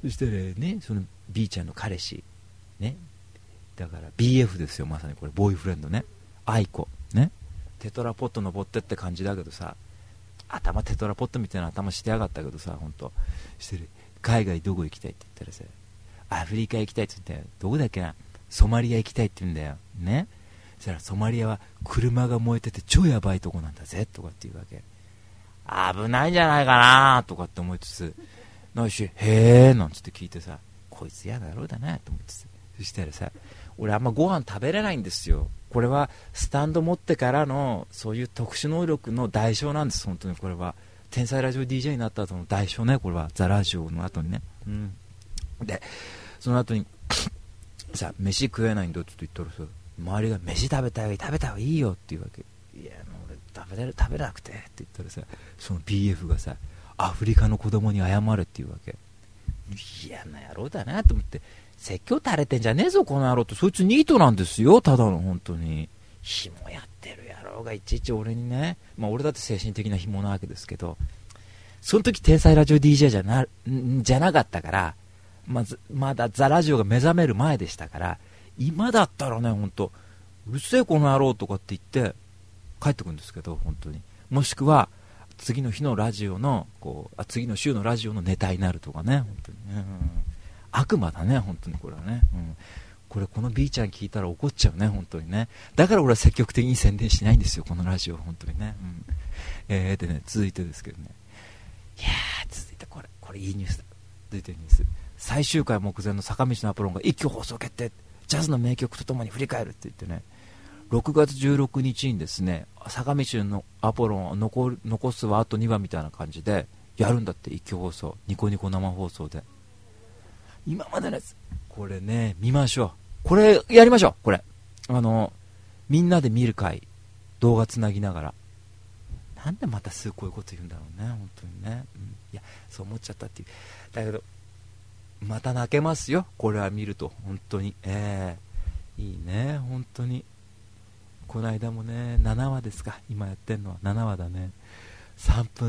そしてね、その B ちゃんの彼氏ね、だから BF ですよ、まさにこれボーイフレンドね、愛子ね、テトラポット登ってって感じだけどさ、頭テトラポットみたいな頭してやがったけどさ、ほんとしてる。海外どこ行きたいって言ったらさ、アフリカ行きたいって言ったよ。どこだっけな、ソマリア行きたいって言うんだよね。そしたらソマリアは車が燃えてて超やばいとこなんだぜとかって言うわけ。危ないんじゃないかなとかって思いつつ、ないし、へーなんつって聞いてさ、こいつ嫌だろうだなと思ってさ、そしたらさ、俺あんまご飯食べれないんですよ。これはスタンド持ってからのそういう特殊能力の代償なんです。本当にこれは天才ラジオ DJ になった後の代償ね。これはザラジオの後にね、でその後にさ、飯食えないんだって言ったらさ、周りが飯食べた方がいいよって言うわけ。いやもう俺食べなくてって言ったらさ、その BF がさ、アフリカの子供に謝れって言うわけ。嫌な野郎だなと思って、説教垂れてんじゃねえぞこの野郎って、そいつニートなんですよ、ただの本当に紐やってる野郎がいちいち俺にね、まあ俺だって精神的な紐なわけですけど、その時天才ラジオ DJ じゃなかったから、まだザラジオが目覚める前でしたから、今だったらね、本当うるせえこの野郎とかって言って帰ってくるんですけど、本当に、もしくは次の日のラジオの次の週のラジオのネタになるとかね、本当にね、悪魔だね本当にこれはね、この B ちゃん聞いたら怒っちゃうね本当にね。だから俺は積極的に宣伝しないんですよこのラジオ本当にね、でね、続いてですけどね、いやー続いてこれいいニュースだ。続いてニュース、最終回目前の坂道のアポロンが一挙放送決定、ジャズの名曲とともに振り返るって言ってね、6月16日にですね、坂道のアポロンを残すはあと2話みたいな感じでやるんだって、一挙放送、ニコニコ生放送で。今までのやつこれね見ましょう、これやりましょう、これみんなで見る会、動画つなぎながら。なんでまたすぐこういうこと言うんだろうね本当にね、いやそう思っちゃったっていう。だけどまた泣けますよこれは見ると本当に、いいね本当に。この間もね7話ですか、今やってんのは7話だね。3分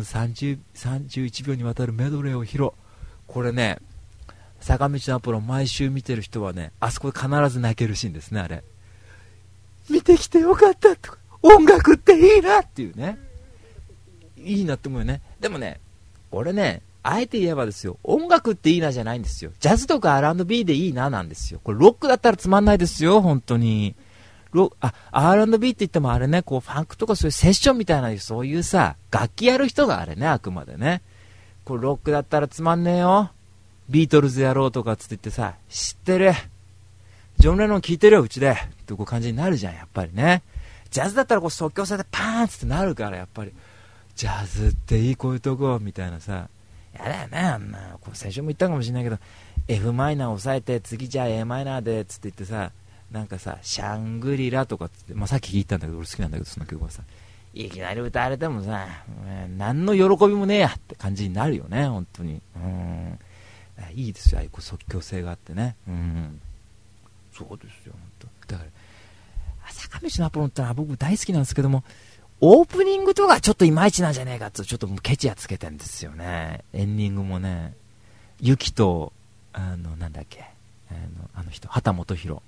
31秒にわたるメドレーを披露。これね、坂道のアポロン毎週見てる人はね、あそこで必ず泣けるシーンですね。あれ見てきてよかったとか、音楽っていいなっていうね、いいなって思うよね。でもね、俺ね、あえて言えばですよ、音楽っていいなじゃないんですよ。ジャズとか R&B でいいななんですよ。これロックだったらつまんないですよ本当に。R&B って言ってもあれね、こうファンクとかそういうセッションみたいな、そういうさ楽器やる人があれね、あくまでね。これロックだったらつまんねえよ。ビートルズやろうとかつって言ってさ、知ってるジョン・レノン聴いてるようちでってこう感じになるじゃんやっぱりね。ジャズだったらこう即興性でパーンってなるから、やっぱりジャズっていい、こういうとこみたいなさ、やだよねあんな。こう最初も言ったかもしれないけど F マイナー押さえて次じゃあ A マイナーでつって言ってさ、なんかさシャングリラとかつって、さっき聞いたんだけど俺好きなんだけど、その曲はさいきなり歌われてもさ、何の喜びもねえやって感じになるよね本当に。いいですよ、ああいう即興性があってね。そうですよ本当。だから坂道のアポロンってのは僕大好きなんですけども、オープニングとかちょっといまいちなんじゃねえかってちょっとケチやつけてるんですよね。エンディングもね、ユキとなんだっけ、あの人畑基博、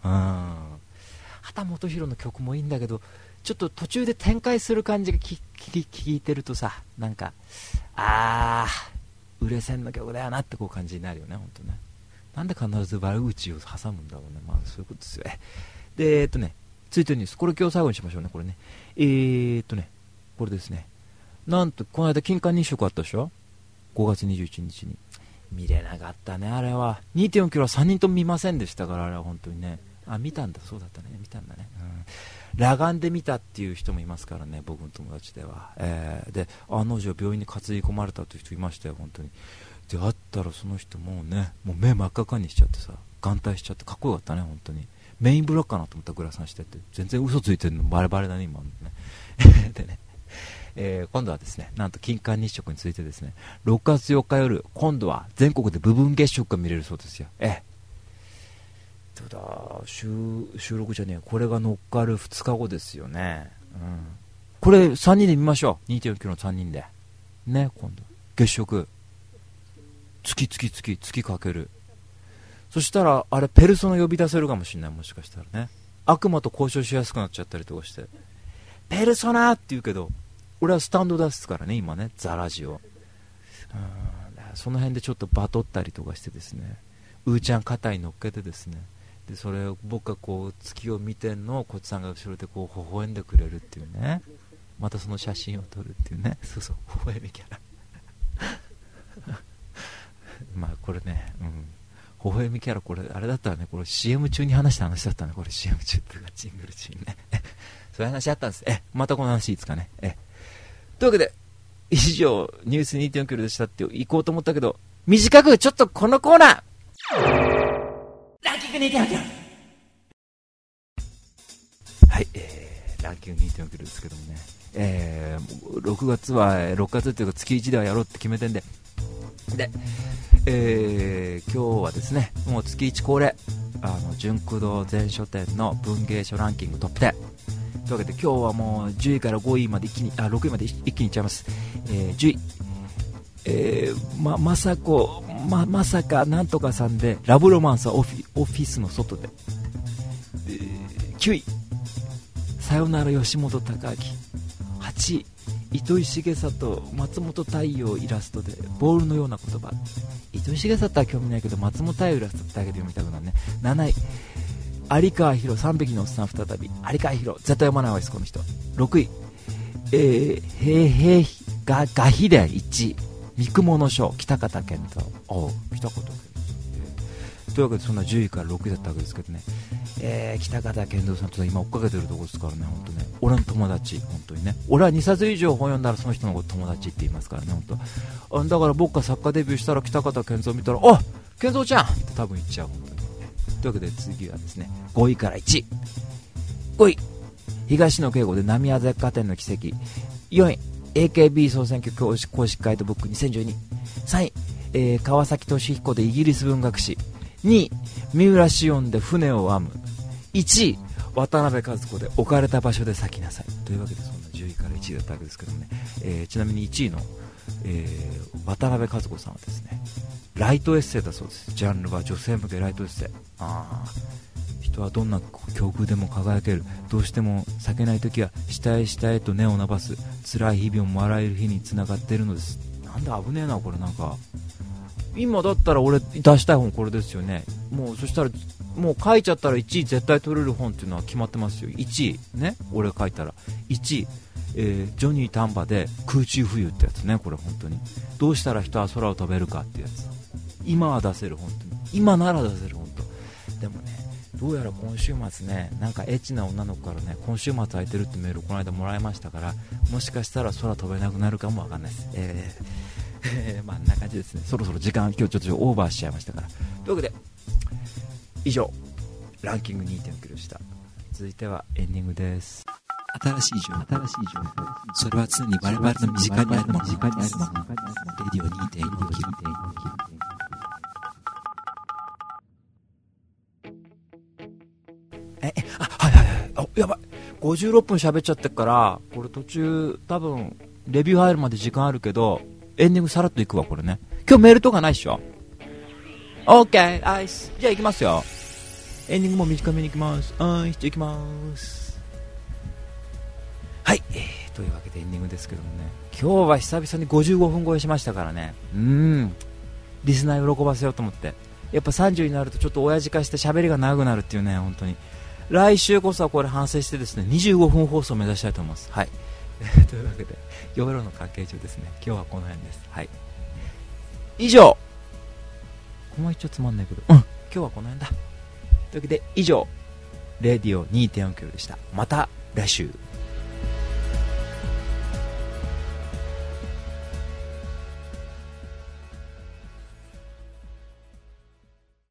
畑基博の曲もいいんだけど、ちょっと途中で展開する感じが聞いてるとさ、なんか売れ線の曲だよなってこう感じになるよね本当ね。なんで必ず悪口を挟むんだろうね。そういうことですよ。で続いてるニュース、これ今日最後にしましょうね。これねこれですね、なんとこの間金環日食あったでしょ、5月21日に。見れなかったねあれは。 2.4 キロは3人とも見ませんでしたから、あれは本当にね。見たんだ、そうだったね、見たんだね。裸眼で見たっていう人もいますからね、僕の友達では。で案の定病院に担ぎ込まれたという人いましたよ本当に。で会ったらその人もう目真っ赤かにしちゃってさ、眼帯しちゃってかっこよかったね本当に。メインブロックかなと思ったらグラサンしてて、全然嘘ついてるのバレバレだね今のねでね、今度はですね、なんと金環日食についてですね、6月4日夜今度は全国で部分月食が見れるそうですよ。収録じゃねえ、これが乗っかる2日後ですよね。これ3人で見ましょう、2.4 キロの3人でね。今度月食月かける。そしたらあれペルソナ呼び出せるかもしれない。もしかしたらね、悪魔と交渉しやすくなっちゃったりとかして、ペルソナって言うけど俺はスタンド出すからね今ね、ザラジオ。その辺でちょっとバトったりとかしてですね、うーちゃん肩に乗っけてですね、でそれを僕がこう月を見てんのをこっちさんが後ろでこう微笑んでくれるっていうね、またその写真を撮るっていうね、そうそう微笑みキャラまあこれね、微笑みキャラ、これあれだったらね、これ CM 中に話した話だったね、これ CM 中っていうかジングル中にねそういう話あったんです。またこの話いいですかね。というわけで以上ニュース 2.4 キロでしたって行こうと思ったけど、短くちょっとこのコーナーランキング 2.4 キロ、はい、ランキング 2.4 キロですけどもね、6月っていうか月1ではやろうって決めてんで、今日はですね、もう月1恒例純駆動全書店の文芸書ランキングトップ10というわけで、今日はもう10位から5位まで6位まで一気にいっちゃいます。10位、まさかなんとかさんでラブロマンスはオフィスの外で、9位さよなら吉本隆明、8位糸井重里松本太陽イラストでボールのような言葉、糸井重里は興味ないけど松本太陽イラストだけで読みたくなるね。7位有川博3匹のおっさん再び、有川博絶対読まないわですこの人。6位ガヒデ1位三雲の書北方健太、北方健太、というわけでそんな10位から6位だったわけですけどね、北方健三さんと今追っかけてるところですからね、本当ね、俺の友達、本当にね、俺は2冊以上本読んだらその人のこと友達って言いますからね、本当。だから僕が作家デビューしたら北方健三見たら、健三ちゃんって多分言っちゃう、本当に。というわけで次はですね、5位から1位。5位東野圭吾で浪速絶歌店の奇跡、4位 AKB 総選挙公式ガイドブック2012、3位、川崎俊彦でイギリス文学史、2位三浦紫音で船を編む、1位渡辺和子で置かれた場所で咲きなさい。というわけでそんな10位から1位だったわけですけどもね、ちなみに1位の、渡辺和子さんはですね、ライトエッセイだそうです。ジャンルは女性向けライトエッセイ。人はどんな境遇でも輝ける、どうしても避けないときは下へ下へと根を伸ばす、辛い日々も笑える日につながっているのです。なんだ危ねえなこれ、なんか今だったら俺出したい本これですよね。もうそしたらもう書いちゃったら1位絶対取れる本っていうのは決まってますよ。1位ね、俺書いたら1位、ジョニー丹波で空中浮遊ってやつね。これ本当にどうしたら人は空を飛べるかってやつ、今は出せる、本当に今なら出せる、本当。でもね、どうやら今週末ね、なんかエッチな女の子からね、今週末空いてるってメールをこの間もらいましたから、もしかしたら空飛べなくなるかもわかんないです。まあんな感じですね。そろそろ時間今日ちょっとオーバーしちゃいましたから。というわけで以上ランキング 2.9 キロでした。続いてはエンディングです。 新しい情報、それは常に我々の身近にあるもの、レディオ 2.4 キロ。 やばい、56分喋っちゃってるから、これ途中多分レビュー入るまで時間あるけど、エンディングさらっといくわこれね。今日メールとかないっしょ。 OK アイス、じゃあ行きますよ。エンディングも短めに行きます。アイス、じゃあ行きます。はい、というわけでエンディングですけどもね、今日は久々に55分超えしましたからね。リスナー喜ばせようと思って。やっぱ30になるとちょっと親父化して喋りが長くなるっていうね、本当に。来週こそはこれ反省してですね、25分放送を目指したいと思います。はいというわけで夜の関係上ですね、今日はこの辺です。はい、以上、もう一丁つまんないけど、今日はこの辺だ。というわけで以上レディオ 2.4 キロでした。また来週。